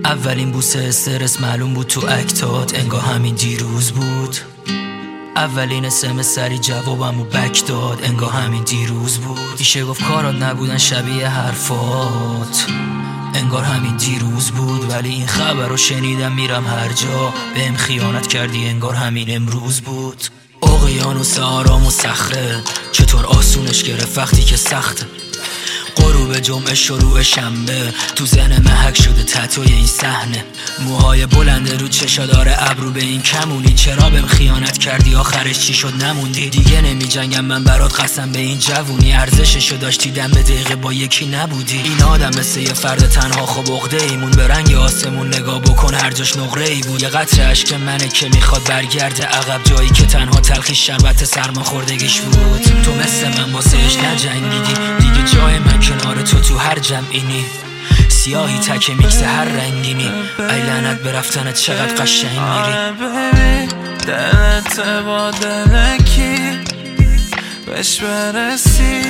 اولین بوسه استرس معلوم بود تو اکتات، انگار همین دیروز بود. اولین اسم سری جوابمو بک داد، انگار همین دیروز بود. میشه گفت کارات نبودن شبیه حرفات، انگار همین دیروز بود. ولی این خبر رو شنیدم میرم هر جا، بهم خیانت کردی انگار همین امروز بود. اقیانوس آرام و صخره، چطور آسونش گرفت وقتی که سخته. غروب جمعه شروع شنبه، تو ذهن محک شده تتوی این صحنه. موهای بلنده رو چشادار ابرو، به این کمونی چرا بهم خیانت کردی؟ آخرش چی شد نموندی؟ دیگه نمی جنگم من برات، قسم به این جوونی ارزششو داشتی، دم به دقیقه با یکی نبودی. این آدم مثل یه فرد تنها، خب عقده ایمون به رنگ آسمون نگاه بکن، هر جاش نقره ای بود. یه قطره اشک منه که میخواد برگرده عقب، جایی که تنها تلخی شربت سرما خوردگیش بود. تو مثل من واسهش نجنگیدی، دیگه جای من کنار تو هر جمعینی. سیاهی تک میکس هر رنگینی، ای لعنت به رفتنت چقدر قشنگ میری. آره ببین دلت با دلکی بهش برسی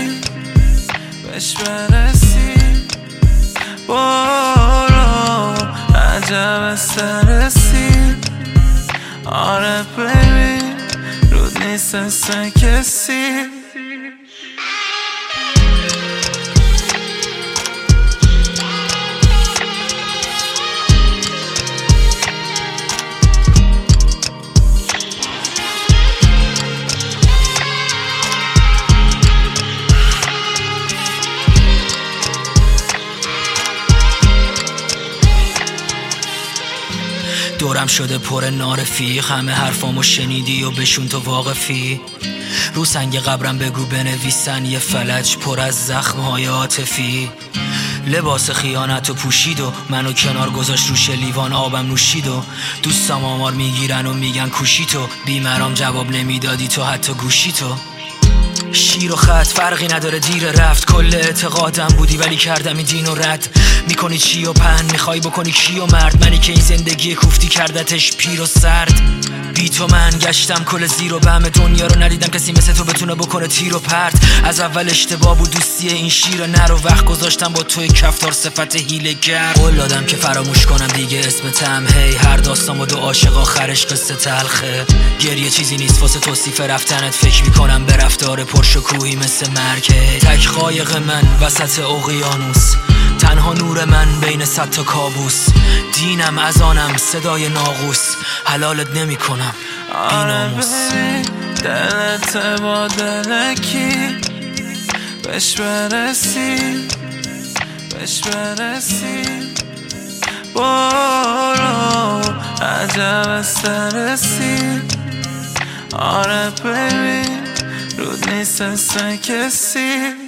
برو عجب استرسی. آره ببین رود نیست مثل کسی. دورم شده پر نارفیق، همه حرفامو شنیدی و بهشون تو واقفی. رو سنگ قبرم بگو بنویسن یه فلج پر از زخم‌های عاطفی. لباس خیانتو پوشید و منو کنار گذاشت، روش لیوان آبم نوشید و دوستام آمار میگیرن و میگن کوشی تو. بیمرام جواب نمیدادی تو حتی گوشی تو. شیر و خط فرقی نداره دیر رفت، کل اعتقادم بودی ولی کردم این دین و رد. میکنی چی و پهن میخوای بکنی کی و مرد، منی که این زندگی کوفتی کردتش پیر و سرد. بی تو من گشتم کل زیر و بم دنیا رو، ندیدم کسی مثل تو بتونه بکنه تیر و پرت. از اول اشتباه بود دوستی این شیر نر، و وقت گذاشتم با توی کفتار صفت هیله‌گر. قول دادم که فراموش کنم دیگه اسمتم، هی هر داستان و دو عاشق آخرش قصه تلخه. گریه چیزی نیست واسه توصیف رفتنت، فکر میکنم به رفتار پرشکوهی مثل مرگ. تک قایق من وسط اقیانوس، تنها نور من بین صد تا کابوس. دینم از آنم صدای ناقوس، حلالت نمی کنم بیناموس. آره دلت با دلکی بهش برسی برو عجب استرسی. آره ببین رود نیست مثل کسی.